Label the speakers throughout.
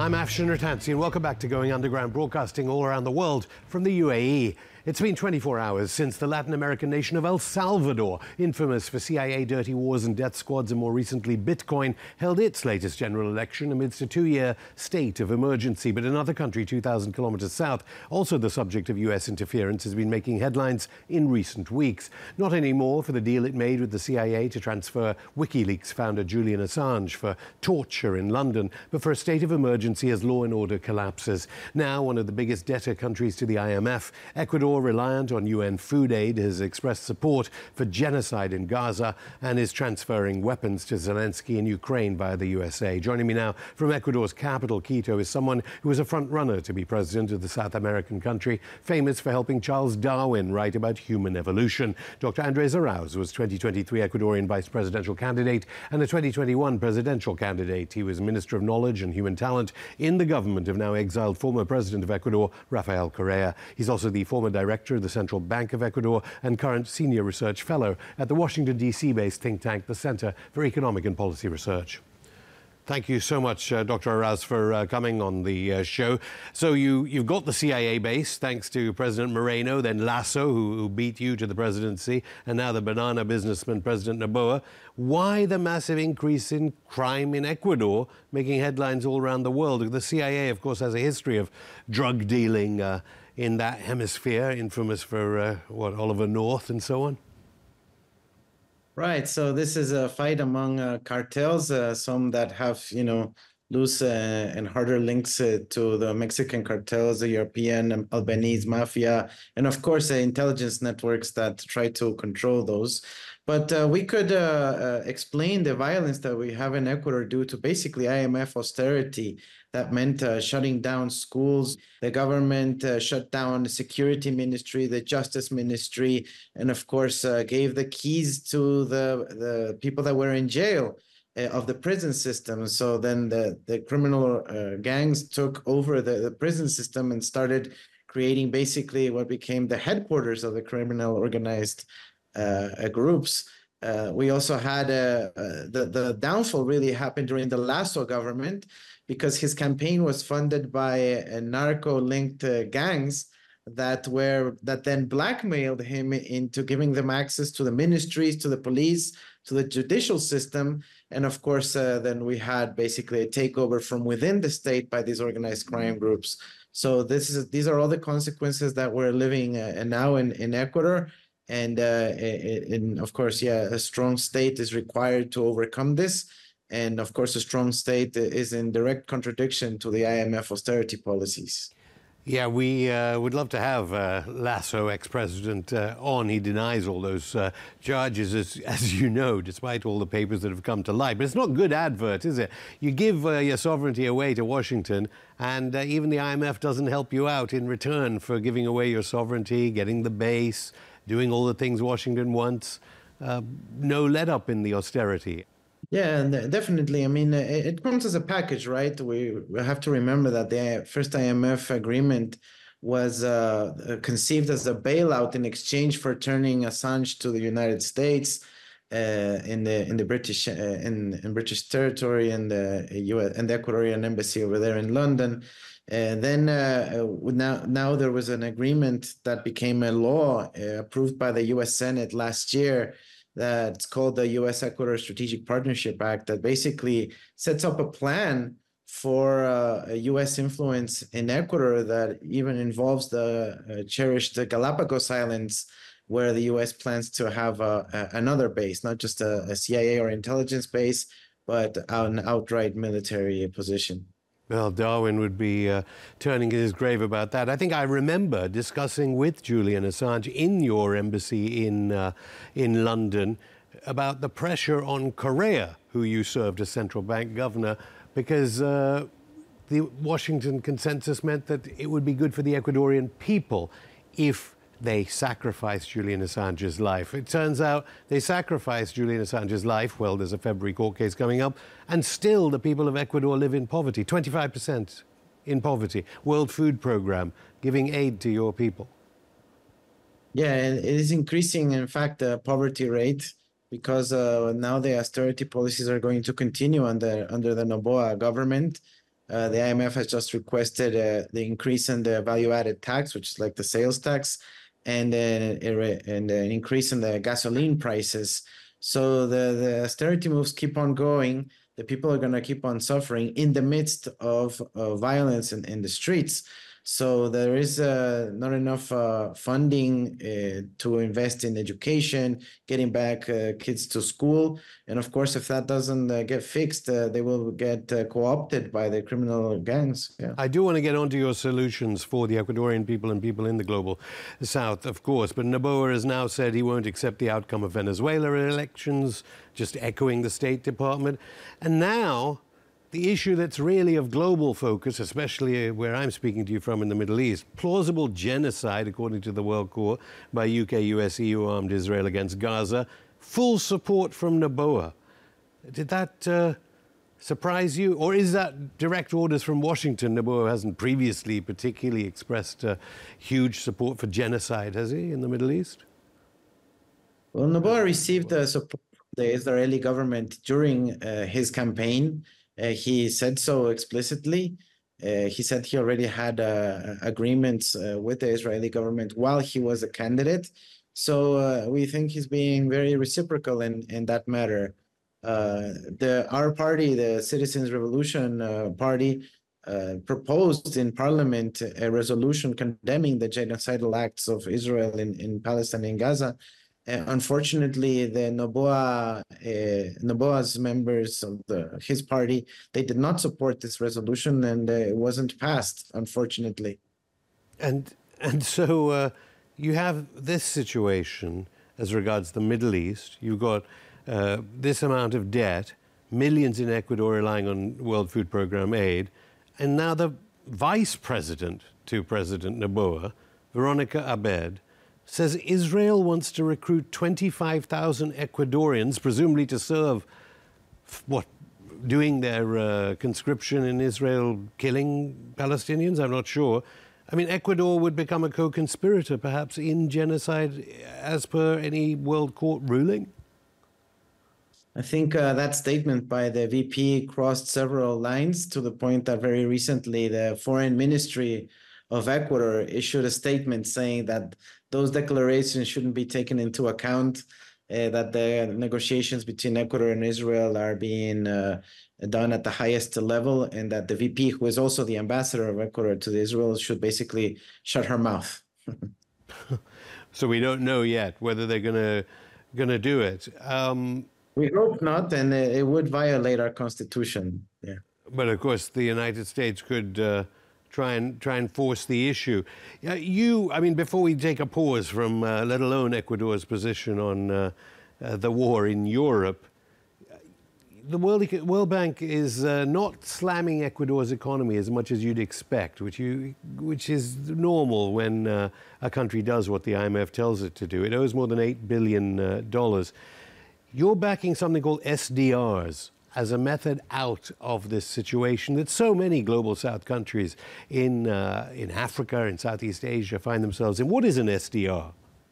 Speaker 1: I'm Afshin Rattansi and welcome back to Going Underground, broadcasting all around the world from the UAE. It's been 24 hours since the Latin American nation of El Salvador, infamous for CIA dirty wars and death squads and more recently Bitcoin, held its latest general election amidst a 2-year state of emergency. But another country 2,000 kilometers south, also the subject of US interference, has been making headlines in recent weeks. Not anymore for the deal it made with the CIA to transfer WikiLeaks founder Julian Assange for torture in London, but for a state of emergency as law and order collapses. Now, one of the biggest debtor countries to the IMF, Ecuador, reliant on UN food aid, has expressed support for genocide in Gaza and is transferring weapons to Zelensky in Ukraine via the USA. Joining me now from Ecuador's capital, Quito, is someone who was a front-runner to be president of the South American country, famous for helping Charles Darwin write about human evolution. Dr. Andres Arauz was 2023 Ecuadorian vice presidential candidate and a 2021 presidential candidate. He was Minister of Knowledge and Human Talent in the government of now exiled former president of Ecuador, Rafael Correa. He's also the former director of the Central Bank of Ecuador and current senior research fellow at the Washington, D.C.-based think tank, the Center for Economic and Policy Research. Thank you so much, Dr. Arauz, for coming on the show. So you've got the CIA base, thanks to President Moreno, then Lasso, who beat you to the presidency, and now the banana businessman, President Noboa. Why the massive increase in crime in Ecuador, making headlines all around the world? The CIA, of course, has a history of drug dealing in that hemisphere, infamous for, Oliver North and so on?
Speaker 2: Right. So this is a fight among cartels, some that have, loose and harder links to the Mexican cartels, the European and Albanese mafia, and of course, the intelligence networks that try to control those. But we could explain the violence that we have in Ecuador due to basically IMF austerity. That meant shutting down schools. The government shut down the security ministry, the justice ministry, and of course gave the keys to the people that were in jail of the prison system. So then the criminal gangs took over the prison system and started creating basically what became the headquarters of the criminal organized groups. We also had the downfall really happened during the Lasso government, because his campaign was funded by narco-linked gangs that then blackmailed him into giving them access to the ministries, to the police, to the judicial system. And of course, then we had basically a takeover from within the state by these organized crime groups. So these are all the consequences that we're living now in Ecuador. And of course, a strong state is required to overcome this. And of course, a strong state is in direct contradiction to the IMF austerity policies.
Speaker 1: Yeah, we would love to have Lasso, ex-president, on. He denies all those charges, as you know, despite all the papers that have come to light. But it's not good advert, is it? You give your sovereignty away to Washington, and even the IMF doesn't help you out in return for giving away your sovereignty, getting the base, doing all the things Washington wants. No let-up in the austerity.
Speaker 2: Yeah, and definitely. I mean, it comes as a package, right? We have to remember that the first IMF agreement was conceived as a bailout in exchange for turning Assange to the United States, in the British in British territory, and the US and the Ecuadorian embassy over there in London. And then now there was an agreement that became a law approved by the US Senate last year. That's called the U.S.-Ecuador Strategic Partnership Act, that basically sets up a plan for a U.S. influence in Ecuador that even involves the cherished Galapagos Islands, where the U.S. plans to have another base, not just a CIA or intelligence base, but an outright military position.
Speaker 1: Well, Darwin would be turning in his grave about that. I think I remember discussing with Julian Assange in your embassy in London about the pressure on Correa, who you served as central bank governor, because the Washington consensus meant that it would be good for the Ecuadorian people if they sacrificed Julian Assange's life. It turns out they sacrificed Julian Assange's life. Well, there's a February court case coming up, and still the people of Ecuador live in poverty, 25% in poverty. World Food Programme giving aid to your people.
Speaker 2: Yeah, it is increasing, in fact, the poverty rate, because now the austerity policies are going to continue under the Noboa government. The IMF has just requested the increase in the value-added tax, which is like the sales tax, and an increase in the gasoline prices. So the austerity moves keep on going. The people are going to keep on suffering in the midst of violence in the streets. So there is not enough funding to invest in education, getting back kids to school. And of course, if that doesn't get fixed, they will get co-opted by the criminal gangs. Yeah.
Speaker 1: I do want to get onto your solutions for the Ecuadorian people and people in the global south, of course. But Noboa has now said he won't accept the outcome of Venezuela elections, just echoing the State Department. And now, the issue that's really of global focus, especially where I'm speaking to you from in the Middle East, plausible genocide, according to the World Court, by UK, US, EU armed Israel against Gaza, full support from Noboa. Did that surprise you? Or is that direct orders from Washington? Noboa hasn't previously particularly expressed huge support for genocide, has he, in the Middle East?
Speaker 2: Well, Noboa received support from the Israeli government during his campaign. He said so explicitly. He said he already had agreements with the Israeli government while he was a candidate. So we think he's being very reciprocal in that matter. Our party, the Citizens Revolution Party, proposed in Parliament a resolution condemning the genocidal acts of Israel in Palestine and Gaza. Unfortunately, the Noboa's members of his party, they did not support this resolution, and it wasn't passed, unfortunately.
Speaker 1: And so you have this situation as regards the Middle East. You've got this amount of debt, millions in Ecuador relying on World Food Programme aid, and now the vice president to President Noboa, Veronica Abed, says Israel wants to recruit 25,000 Ecuadorians, presumably to serve, doing their conscription in Israel, killing Palestinians? I'm not sure. I mean, Ecuador would become a co-conspirator, perhaps, in genocide, as per any World Court ruling?
Speaker 2: I think that statement by the VP crossed several lines, to the point that very recently the Foreign Ministry of Ecuador issued a statement saying that those declarations shouldn't be taken into account, that the negotiations between Ecuador and Israel are being done at the highest level, and that the VP, who is also the ambassador of Ecuador to Israel, should basically shut her mouth.
Speaker 1: So we don't know yet whether they're going to do it.
Speaker 2: We hope not, and it would violate our constitution. Yeah.
Speaker 1: But of course, the United States could try and force the issue. I mean, before we take a pause from, let alone Ecuador's position on the war in Europe, the World Bank is not slamming Ecuador's economy as much as you'd expect, which is normal when a country does what the IMF tells it to do. It owes more than $8 billion. You're backing something called SDRs as a method out of this situation that so many global South countries in Africa, in Southeast Asia find themselves in. What is an SDR?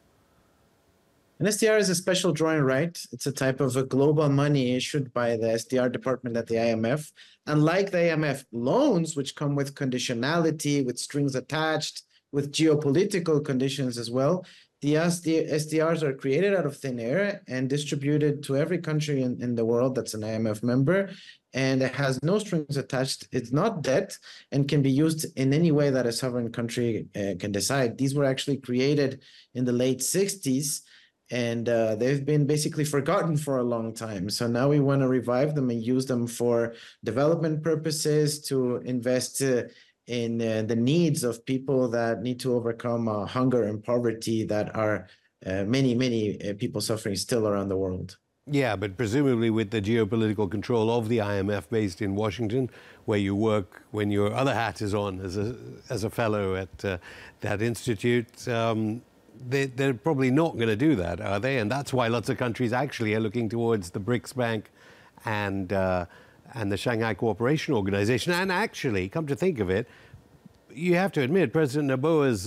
Speaker 2: An SDR is a special drawing right. It's a type of a global money issued by the SDR department at the IMF. Unlike the IMF loans, which come with conditionality, with strings attached, with geopolitical conditions as well, the SDRs are created out of thin air and distributed to every country in the world that's an IMF member, and it has no strings attached. It's not debt and can be used in any way that a sovereign country can decide. These were actually created in the late 60s, and they've been basically forgotten for a long time. So now we want to revive them and use them for development purposes, to invest in the needs of people that need to overcome hunger and poverty that are many people suffering still around the world.
Speaker 1: Yeah, but presumably with the geopolitical control of the IMF based in Washington, where you work when your other hat is on as a fellow at that institute, they're probably not going to do that, are they? And that's why lots of countries actually are looking towards the BRICS Bank and the Shanghai Cooperation Organization. And actually, come to think of it, you have to admit President Noboa's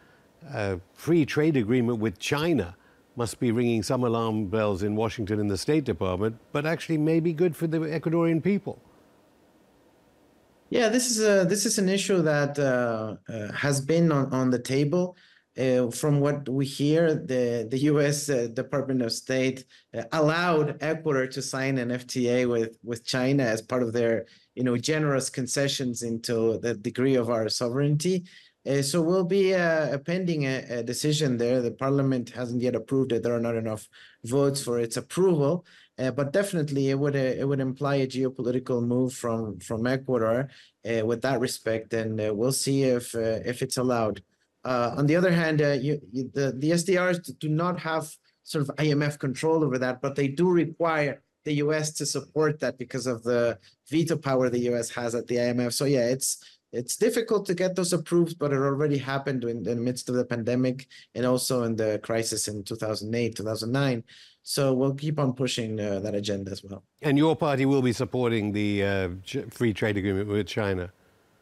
Speaker 1: free trade agreement with China must be ringing some alarm bells in Washington in the State Department, but actually may be good for the Ecuadorian people.
Speaker 2: Yeah, this is an issue that has been on the table. From what we hear, the U.S. Department of State allowed Ecuador to sign an FTA with China as part of their, generous concessions into the degree of our sovereignty. So we'll be pending a decision there. The parliament hasn't yet approved it. There are not enough votes for its approval. But definitely, it would imply a geopolitical move from Ecuador with that respect, and we'll see if it's allowed. On the other hand, the SDRs do not have sort of IMF control over that, but they do require the US to support that because of the veto power the US has at the IMF. So yeah, it's difficult to get those approved, but it already happened in the midst of the pandemic and also in the crisis in 2008, 2009. So we'll keep on pushing that agenda as well.
Speaker 1: And your party will be supporting the free trade agreement with China?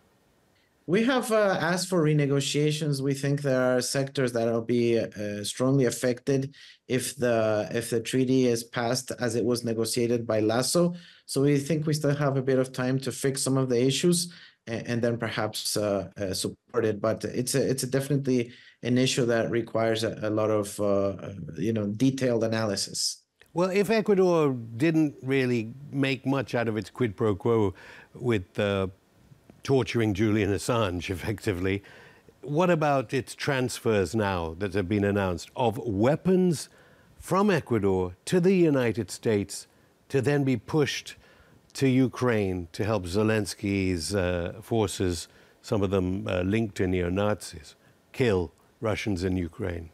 Speaker 2: We have asked for renegotiations. We think there are sectors that will be strongly affected if the treaty is passed as it was negotiated by Lasso. So we think we still have a bit of time to fix some of the issues and then perhaps support it. But it's definitely an issue that requires a lot of detailed analysis.
Speaker 1: Well, if Ecuador didn't really make much out of its quid pro quo with torturing Julian Assange, effectively, what about its transfers now that have been announced of weapons from Ecuador to the United States to then be pushed to Ukraine to help Zelensky's forces, some of them linked to neo-Nazis, kill Russians in Ukraine?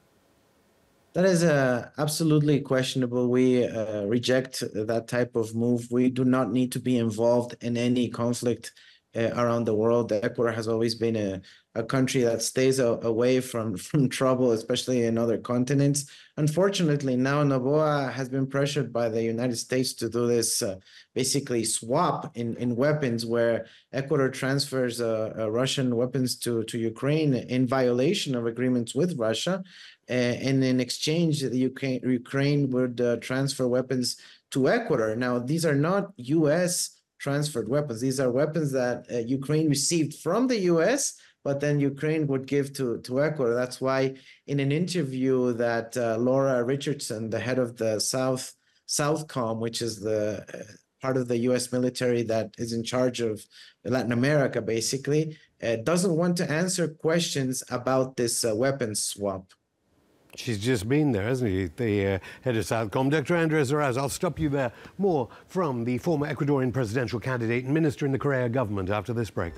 Speaker 2: That is absolutely questionable. We reject that type of move. We do not need to be involved in any conflict around the world. Ecuador has always been a country that stays away from trouble, especially in other continents. Unfortunately, now Noboa has been pressured by the United States to do this basically swap in weapons, where Ecuador transfers Russian weapons to Ukraine in violation of agreements with Russia. And in exchange, the Ukraine would transfer weapons to Ecuador. Now, these are not U.S. transferred weapons. These are weapons that Ukraine received from the U.S., but then Ukraine would give to Ecuador. That's why in an interview that Laura Richardson, the head of the Southcom, which is the part of the U.S. military that is in charge of Latin America, basically, doesn't want to answer questions about this weapons swap.
Speaker 1: She's just been there, hasn't she? The head of Southcom, Dr. Andres Arauz. I'll stop you there. More from the former Ecuadorian presidential candidate and minister in the Correa government after this break.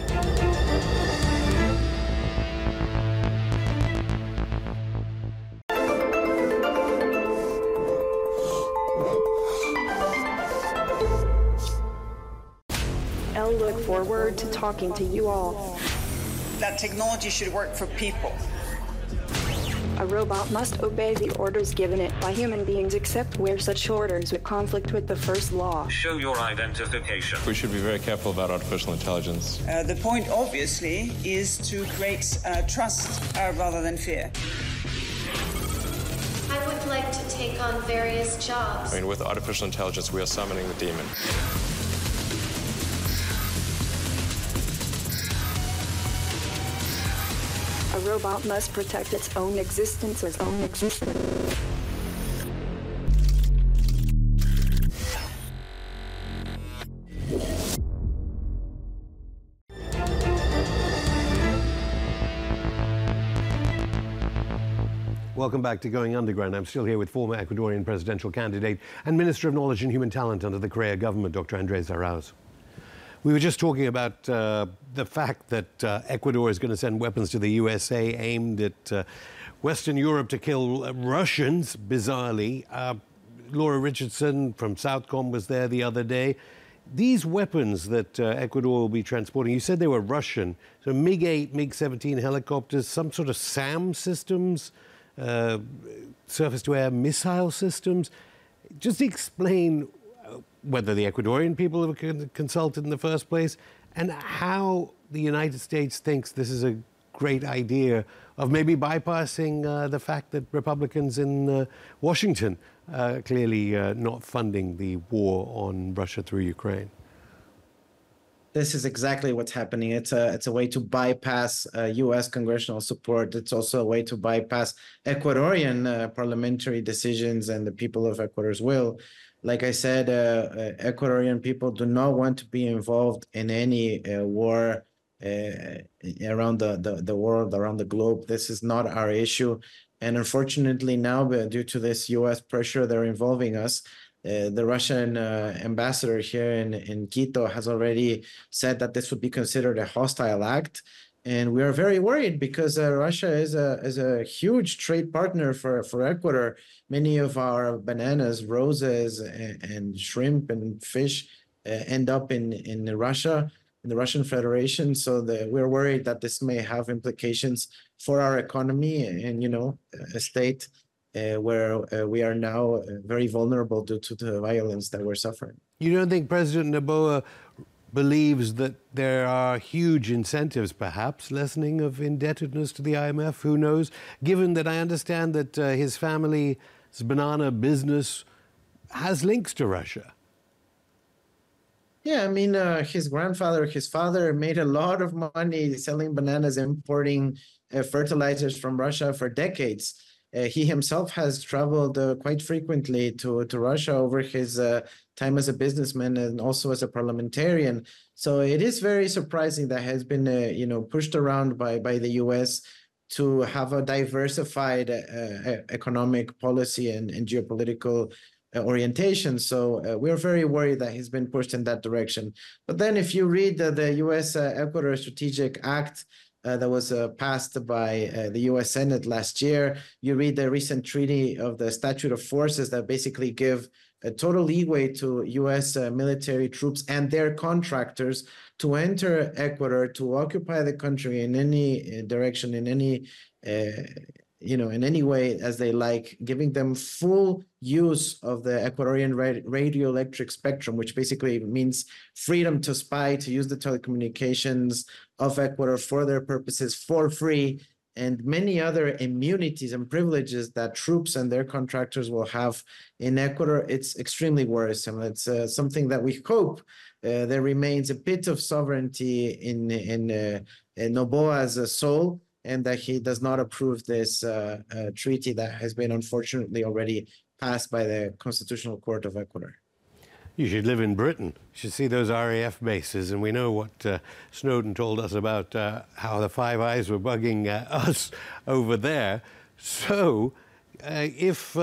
Speaker 3: I look forward to talking to you all.
Speaker 4: That technology should work for people.
Speaker 3: A robot must obey the orders given it by human beings, except where such orders would conflict with the first law.
Speaker 5: Show your identification.
Speaker 6: We should be very careful about artificial intelligence.
Speaker 4: The point, obviously, is to create trust rather than fear.
Speaker 7: I would like to take on various jobs.
Speaker 6: I mean, with artificial intelligence, we are summoning the demon.
Speaker 3: A robot must protect its own existence.
Speaker 1: Welcome back to Going Underground. I'm still here with former Ecuadorian presidential candidate and Minister of Knowledge and Human Talent under the Correa government, Dr. Andres Arauz. We were just talking about the fact that Ecuador is going to send weapons to the USA aimed at Western Europe to kill Russians, bizarrely. Laura Richardson from Southcom was there the other day. These weapons that Ecuador will be transporting, you said they were Russian. So MiG-8, MiG-17 helicopters, some sort of SAM systems, surface-to-air missile systems. Just explain whether the Ecuadorian people have consulted in the first place, and how the United States thinks this is a great idea of maybe bypassing the fact that Republicans in Washington clearly not funding the war on Russia through Ukraine.
Speaker 2: This is exactly what's happening. It's a way to bypass U.S. congressional support. It's also a way to bypass Ecuadorian parliamentary decisions and the people of Ecuador's will. Like I said, Ecuadorian people do not want to be involved in any war around the world, around the globe. This is not our issue. And unfortunately now, due to this U.S. pressure, they're involving us. The Russian ambassador here in Quito has already said that this would be considered a hostile act. And we are very worried because Russia is a huge trade partner for Ecuador. Many of our bananas, roses, and shrimp and fish end up in Russia, in the Russian Federation. So we're worried that this may have implications for our economy and, a state where we are now very vulnerable due to the violence that we're suffering.
Speaker 1: You don't think President Noboa believes that there are huge incentives, perhaps, lessening of indebtedness to the IMF? Who knows? Given that I understand that his family's banana business has links to Russia.
Speaker 2: Yeah, I mean, his father made a lot of money selling bananas, importing fertilizers from Russia for decades. He himself has traveled quite frequently to Russia over his time as a businessman and also as a parliamentarian. So it is very surprising that has been, pushed around by the U.S. to have a diversified economic policy and geopolitical orientation. So we're very worried that he's been pushed in that direction. But then if you read the U.S. Ecuador Strategic Act, that was passed by the U.S. Senate last year. You read the recent treaty of the Statute of Forces that basically give a total leeway to U.S. Military troops and their contractors to enter Ecuador, to occupy the country in any direction, in any in any way as they like, giving them full use of the Ecuadorian radioelectric spectrum, which basically means freedom to spy, to use the telecommunications of Ecuador for their purposes for free, and many other immunities and privileges that troops and their contractors will have in Ecuador. It's extremely worrisome. It's something that we hope there remains a bit of sovereignty in Noboa's soul, and that he does not approve this treaty that has been unfortunately already passed by the Constitutional Court of Ecuador.
Speaker 1: You should live in Britain. You should see those RAF bases. And we know what Snowden told us about how the Five Eyes were bugging us over there. So if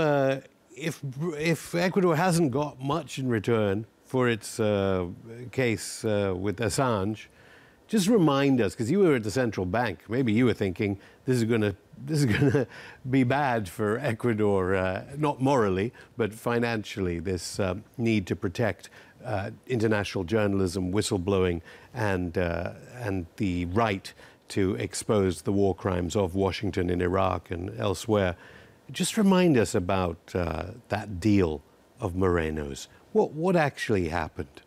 Speaker 1: Ecuador hasn't got much in return for its case with Assange, just remind us, because you were at the central bank, maybe you were thinking this is going to be bad for Ecuador, not morally, but financially, this need to protect international journalism, whistleblowing, and the right to expose the war crimes of Washington in Iraq and elsewhere. Just remind us about that deal of Moreno's. What actually happened?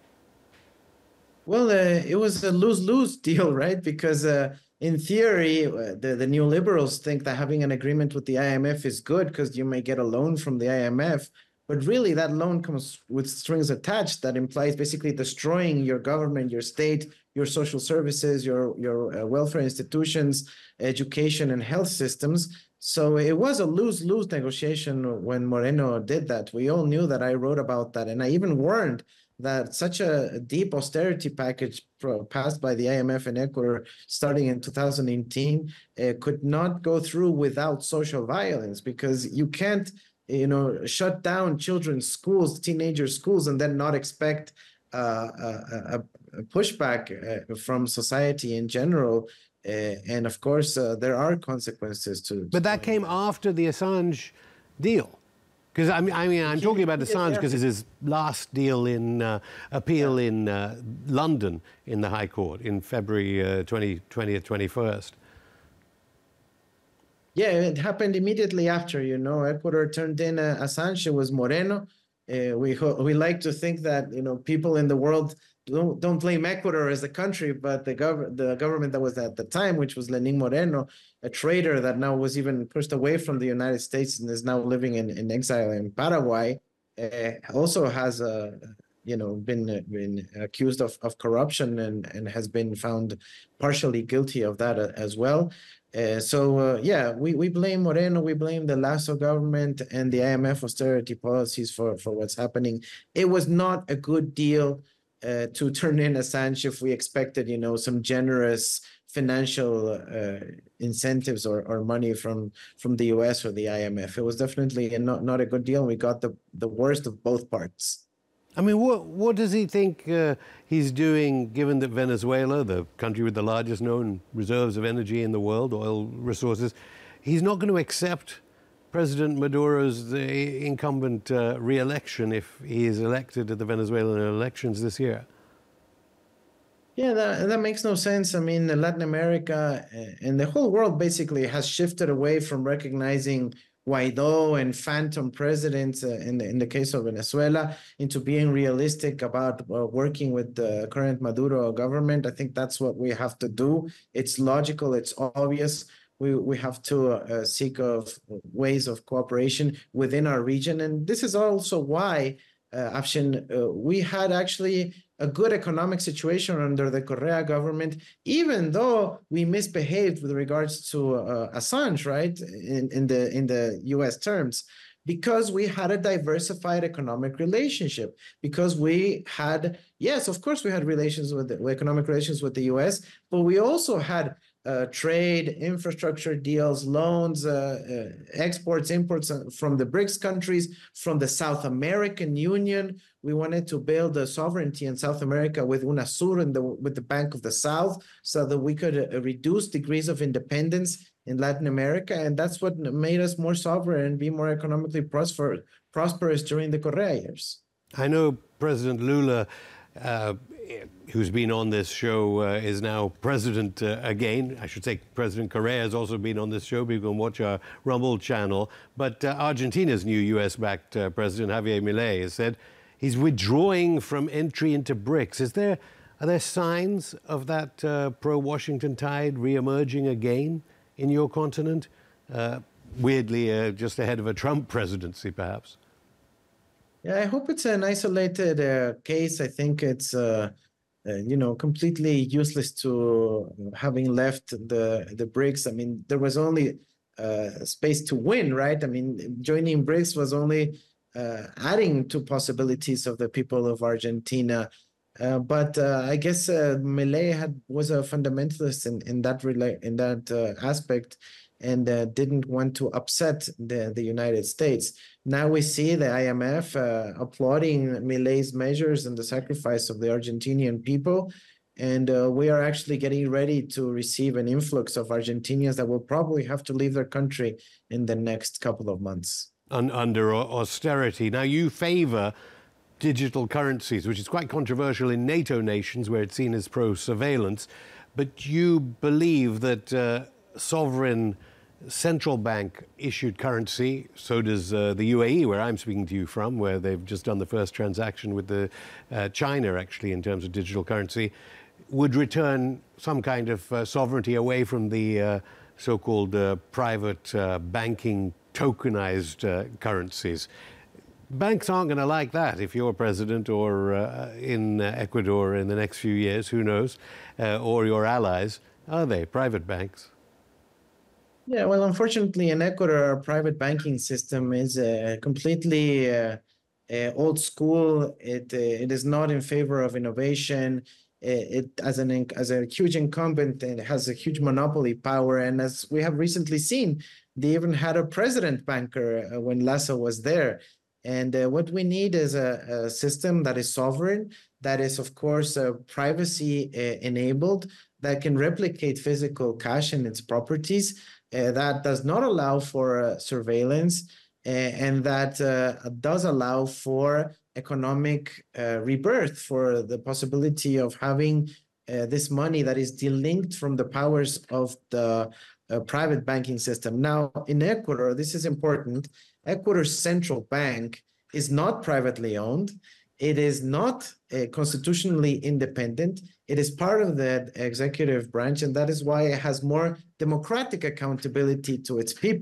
Speaker 2: Well, it was a lose-lose deal, right? Because in theory, the neoliberals think that having an agreement with the IMF is good because you may get a loan from the IMF. But really, that loan comes with strings attached that implies basically destroying your government, your state, your social services, your welfare institutions, education, and health systems. So it was a lose-lose negotiation when Moreno did that. We all knew that. I wrote about that, and I even warned that such a deep austerity package passed by the IMF in Ecuador starting in 2018 could not go through without social violence, because you can't, shut down children's schools, teenager schools, and then not expect a pushback from society in general. And of course, there are consequences to.
Speaker 1: But that came after the Assange deal. Because I'm talking about Assange because it's his last deal in appeal in London in the High Court in February 2020, 21st.
Speaker 2: Yeah, it happened immediately after. Ecuador turned in Assange. It was Moreno. We like to think that people in the world don't blame Ecuador as a country, but the government that was at the time, which was Lenín Moreno, a traitor that now was even pushed away from the United States and is now living in exile in Paraguay, also has been accused of corruption and has been found partially guilty of that as well. We blame Moreno, we blame the Lasso government and the IMF austerity policies for what's happening. It was not a good deal to turn in Assange if we expected, some generous financial incentives or money from the US or the IMF. It was definitely not a good deal. We got the worst of both parts.
Speaker 1: I mean, what does he think he's doing, given that Venezuela, the country with the largest known reserves of energy in the world, oil resources, he's not going to accept President Maduro's incumbent re-election if he is elected at the Venezuelan elections this year?
Speaker 2: Yeah, that makes no sense. I mean, Latin America and the whole world basically has shifted away from recognizing Guaido and phantom presidents in the case of Venezuela into being realistic about working with the current Maduro government. I think that's what we have to do. It's logical, it's obvious. We have to seek of ways of cooperation within our region. And this is also why, Afshin, we had actually a good economic situation under the Correa government, even though we misbehaved with regards to Assange, right, in the U.S. terms, because we had a diversified economic relationship, because we had, yes, of course, we had economic relations with the U.S., but we also had trade, infrastructure deals, loans, exports, imports from the BRICS countries, from the South American Union. We wanted to build a sovereignty in South America with UNASUR with the Bank of the South so that we could reduce degrees of independence in Latin America. And that's what made us more sovereign and be more economically prosperous during the Correa years.
Speaker 1: I know President Lula, who's been on this show, is now president again. I should say President Correa has also been on this show. You can watch our Rumble channel. But Argentina's new US-backed president, Javier Milei, has said he's withdrawing from entry into BRICS. Are there signs of that pro-Washington tide re-emerging again in your continent? Weirdly, just ahead of a Trump presidency, perhaps.
Speaker 2: Yeah, I hope it's an isolated case. I think it's, completely useless to having left the BRICS. I mean, there was only space to win, right? I mean, joining BRICS was only adding to possibilities of the people of Argentina. But I guess Milei was a fundamentalist in that aspect, and didn't want to upset the United States. Now we see the IMF applauding Milei's measures and the sacrifice of the Argentinian people. And we are actually getting ready to receive an influx of Argentinians that will probably have to leave their country in the next couple of months.
Speaker 1: Under austerity. Now, you favor digital currencies, which is quite controversial in NATO nations where it's seen as pro-surveillance. But you believe that sovereign central bank issued currency, so does the UAE, where I'm speaking to you from, where they've just done the first transaction with China, actually, in terms of digital currency, would return some kind of sovereignty away from the so-called private banking tokenized currencies. Banks aren't going to like that if you're president or in Ecuador in the next few years, who knows, or your allies, are they, private banks?
Speaker 2: Yeah, well, unfortunately, in Ecuador, our private banking system is completely old school. It is not in favor of innovation. It as a huge incumbent, it has a huge monopoly power. And as we have recently seen, they even had a president banker when Lasso was there. And what we need is a system that is sovereign, that is, of course, privacy enabled, that can replicate physical cash and its properties, that does not allow for surveillance, and that does allow for economic rebirth, for the possibility of having this money that is delinked from the powers of the private banking system. Now, in Ecuador, this is important. Ecuador's central bank is not privately owned. It is not constitutionally independent. It is part of the executive branch, and that is why it has more democratic accountability to its people.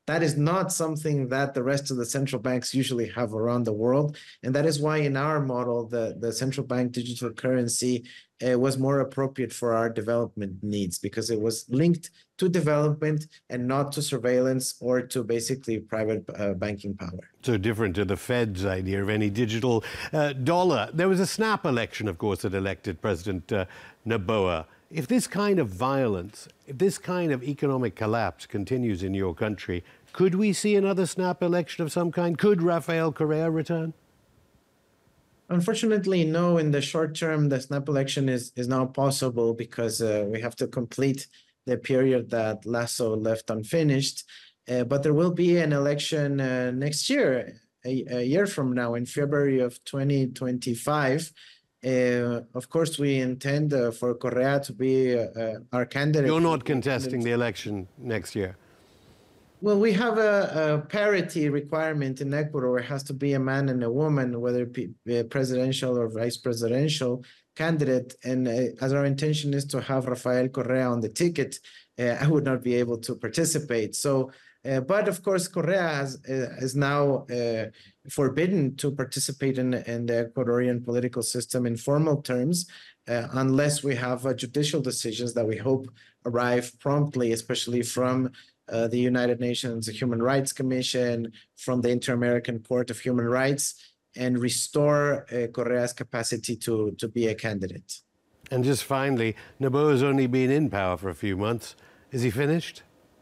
Speaker 2: That is not something that the rest of the central banks usually have around the world. And that is why in our model, the central bank digital currency was more appropriate for our development needs, because it was linked to development and not to surveillance or to basically private banking power.
Speaker 1: So different to the Fed's idea of any digital dollar. There was a snap election, of course, that elected President Noboa. If this kind of violence, if this kind of economic collapse continues in your country, could we see another snap election of some kind? Could Rafael Correa return?
Speaker 2: Unfortunately, no. In the short term, the snap election is not possible, because we have to complete the period that Lasso left unfinished. But there will be an election next year, a year from now, in February of 2025. Of course, we intend for Correa to be our candidate.
Speaker 1: You're not contesting the election next year?
Speaker 2: Well, we have a parity requirement in Ecuador. It has to be a man and a woman, whether it be a presidential or vice presidential candidate. And as our intention is to have Rafael Correa on the ticket, I would not be able to participate. So, but of course, Correa is now forbidden to participate in the Ecuadorian political system in formal terms, unless we have judicial decisions that we hope arrive promptly, especially from the United Nations Human Rights Commission, from the Inter-American Court of Human Rights, and restore Correa's capacity to be a candidate.
Speaker 1: And just finally, Noboa's only been in power for a few months. Is he finished?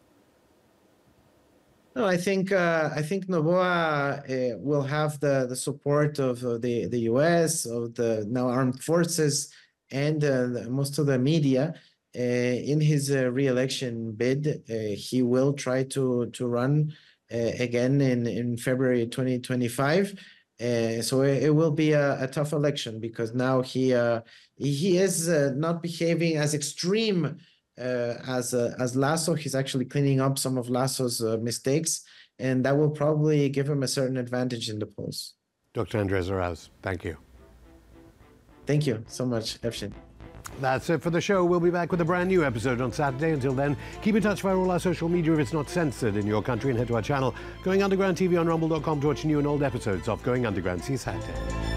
Speaker 2: No, I think Noboa will have the support of the U.S., of the now armed forces, and most of the media. In his re-election bid, he will try to run again in February 2025. So it will be a tough election, because now he is not behaving as extreme as Lasso. He's actually cleaning up some of Lasso's mistakes, and that will probably give him a certain advantage in the polls.
Speaker 1: Dr. Andres Arauz, thank you.
Speaker 2: Thank you so much, Efshin.
Speaker 1: That's it for the show. We'll be back with a brand new episode on Saturday. Until then, keep in touch via all our social media if it's not censored in your country, and head to our channel, Going Underground TV on rumble.com, to watch new and old episodes of Going Underground. See you Saturday.